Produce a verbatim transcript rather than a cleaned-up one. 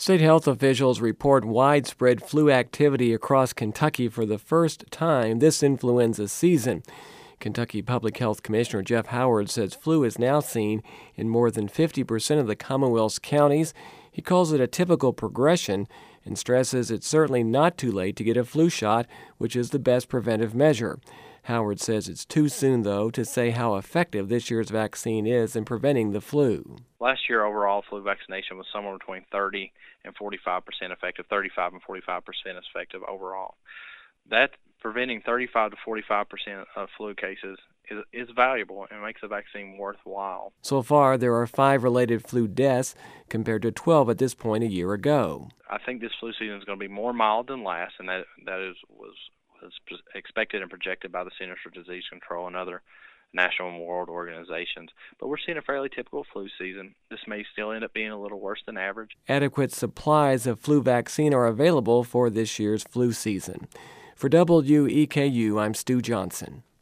State health officials report widespread flu activity across Kentucky for the first time this influenza season. Kentucky Public Health Commissioner Jeff Howard says flu is now seen in more than fifty percent of the Commonwealth's counties. He calls it a typical progression and stresses it's certainly not too late to get a flu shot, which is the best preventive measure. Howard says it's too soon, though, to say how effective this year's vaccine is in preventing the flu. Last year, overall flu vaccination was somewhere between thirty and forty-five percent effective, thirty-five and forty-five percent effective overall. That preventing thirty-five to forty-five percent of flu cases is, is valuable and makes the vaccine worthwhile. So far, there are five related flu deaths compared to twelve at this point a year ago. I think this flu season is going to be more mild than last, and that that is was was expected and projected by the Centers for Disease Control and other national and world organizations. But we're seeing a fairly typical flu season. This may still end up being a little worse than average. Adequate supplies of flu vaccine are available for this year's flu season. For W E K U, I'm Stu Johnson.